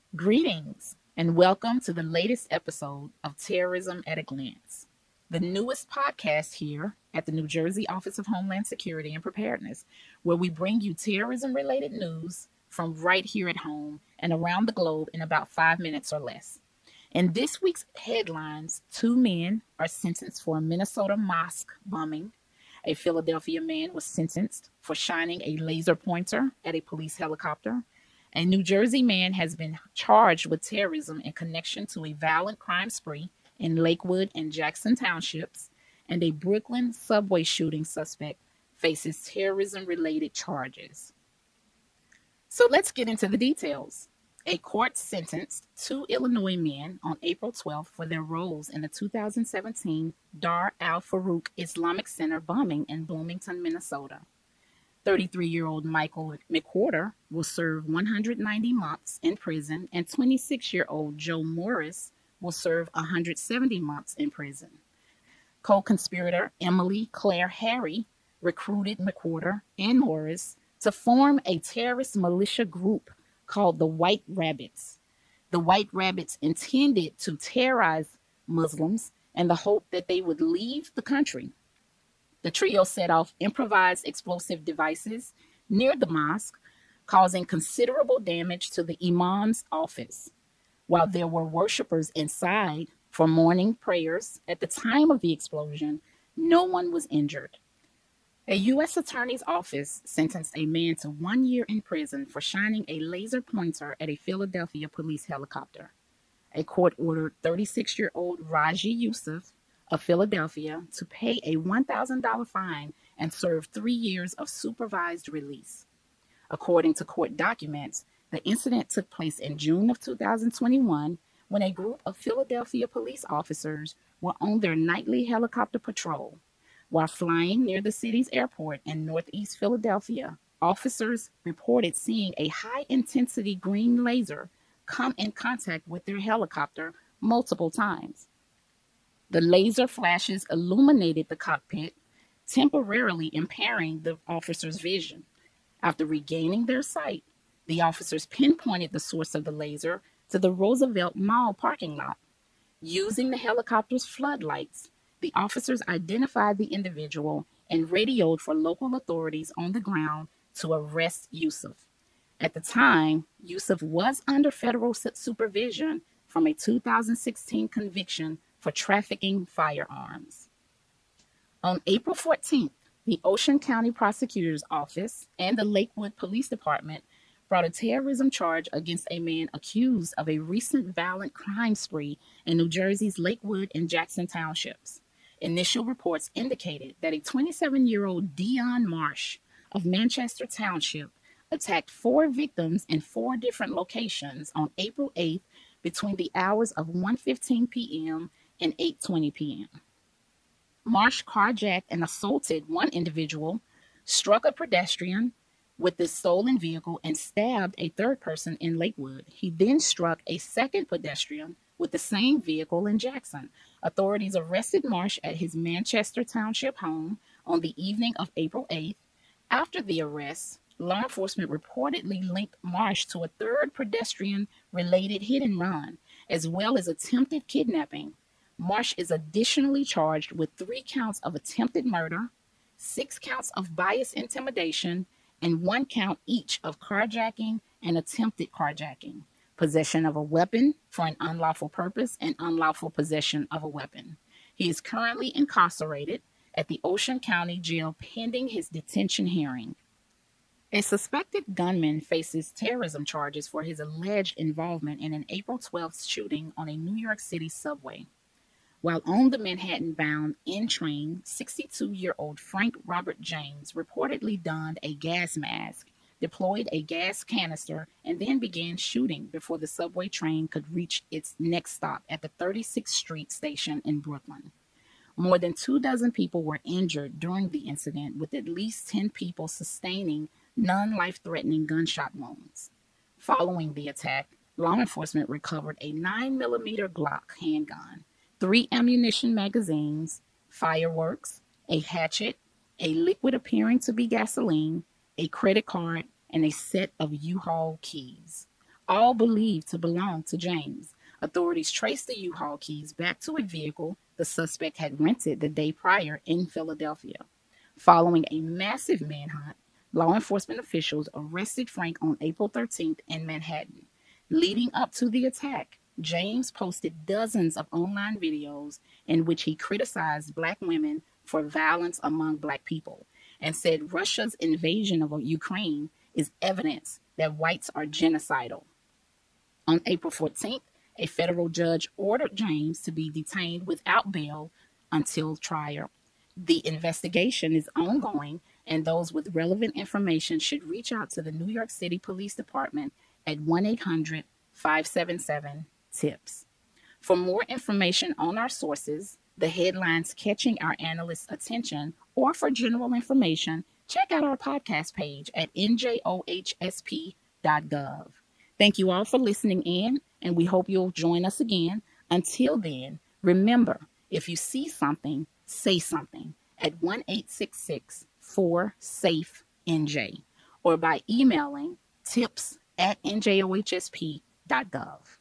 Greetings and welcome to the latest episode of Terrorism at a Glance, the newest podcast here at the New Jersey Office of Homeland Security and Preparedness, where we bring you terrorism related news from right here at home and around the globe in about 5 minutes or less. In this week's headlines, two men are sentenced for a Minnesota mosque bombing. A Philadelphia man was sentenced for shining a laser pointer at a police helicopter. A New Jersey man has been charged with terrorism in connection to a violent crime spree in Lakewood and Jackson Townships, and a Brooklyn subway shooting suspect faces terrorism related charges. So let's get into the details. A court sentenced two Illinois men on April 12th for their roles in the 2017 Dar al Farouk Islamic Center bombing in Bloomington, Minnesota. 33-year-old Michael McWhorter will serve 190 months in prison, and 26-year-old Joe Morris will serve 170 months in prison. Co-conspirator Emily Claire Harry recruited McWhorter and Morris to form a terrorist militia group called the White Rabbits. The White Rabbits intended to terrorize Muslims in the hope that they would leave the country. The trio set off improvised explosive devices near the mosque, causing considerable damage to the imam's office. While there were worshippers inside for morning prayers at the time of the explosion, no one was injured. A U.S. Attorney's Office sentenced a man to 1 year in prison for shining a laser pointer at a Philadelphia police helicopter. A court ordered 36-year-old Raji Yusuf of Philadelphia to pay a $1,000 fine and serve 3 years of supervised release. According to court documents, the incident took place in June of 2021 when a group of Philadelphia police officers were on their nightly helicopter patrol. While flying near the city's airport in northeast Philadelphia, officers reported seeing a high-intensity green laser come in contact with their helicopter multiple times. The laser flashes illuminated the cockpit, temporarily impairing the officers' vision. After regaining their sight, the officers pinpointed the source of the laser to the Roosevelt Mall parking lot. Using the helicopter's floodlights, the officers identified the individual and radioed for local authorities on the ground to arrest Yusuf. At the time, Yusuf was under federal supervision from a 2016 conviction for trafficking firearms. On April 14th, the Ocean County Prosecutor's Office and the Lakewood Police Department brought a terrorism charge against a man accused of a recent violent crime spree in New Jersey's Lakewood and Jackson Townships. Initial reports indicated that a 27-year-old Dion Marsh of Manchester Township attacked 4 victims in 4 different locations on April 8th between the hours of 1:15 p.m. and 8:20 p.m. Marsh carjacked and assaulted one individual, struck a pedestrian with the stolen vehicle, and stabbed a third person in Lakewood. He then struck a second pedestrian with the same vehicle in Jackson. Authorities arrested Marsh at his Manchester Township home on the evening of April 8th. After the arrest, law enforcement reportedly linked Marsh to a third pedestrian-related hit and run, as well as attempted kidnapping. Marsh is additionally charged with 3 counts of attempted murder, 6 counts of bias intimidation, and 1 count each of carjacking and attempted carjacking, possession of a weapon for an unlawful purpose, and unlawful possession of a weapon. He is currently incarcerated at the Ocean County Jail pending his detention hearing. A suspected gunman faces terrorism charges for his alleged involvement in an April 12th shooting on a New York City subway. While on the Manhattan-bound N-train, 62-year-old Frank Robert James reportedly donned a gas mask, deployed a gas canister, and then began shooting before the subway train could reach its next stop at the 36th Street station in Brooklyn. More than 24 people were injured during the incident, with at least 10 people sustaining non-life-threatening gunshot wounds. Following the attack, law enforcement recovered a 9mm Glock handgun, 3 ammunition magazines, fireworks, a hatchet, a liquid appearing to be gasoline, a credit card, and a set of U-Haul keys. all believed to belong to James. Authorities traced the U-Haul keys back to a vehicle the suspect had rented the day prior in Philadelphia. Following a massive manhunt, law enforcement officials arrested Frank on April 13th in Manhattan. Leading up to the attack, James posted dozens of online videos in which he criticized Black women for violence among Black people and said Russia's invasion of Ukraine is evidence that whites are genocidal. On April 14th, a federal judge ordered James to be detained without bail until trial. The investigation is ongoing, and those with relevant information should reach out to the New York City Police Department at 1-800-577-TIPS. For more information on our sources, the headlines catching our analysts' attention, or for general information, check out our podcast page at njohsp.gov. Thank you all for listening in, and we hope you'll join us again. Until then, remember, if you see something, say something at 1-866-4-SAFE-NJ or by emailing tips@njohsp.gov.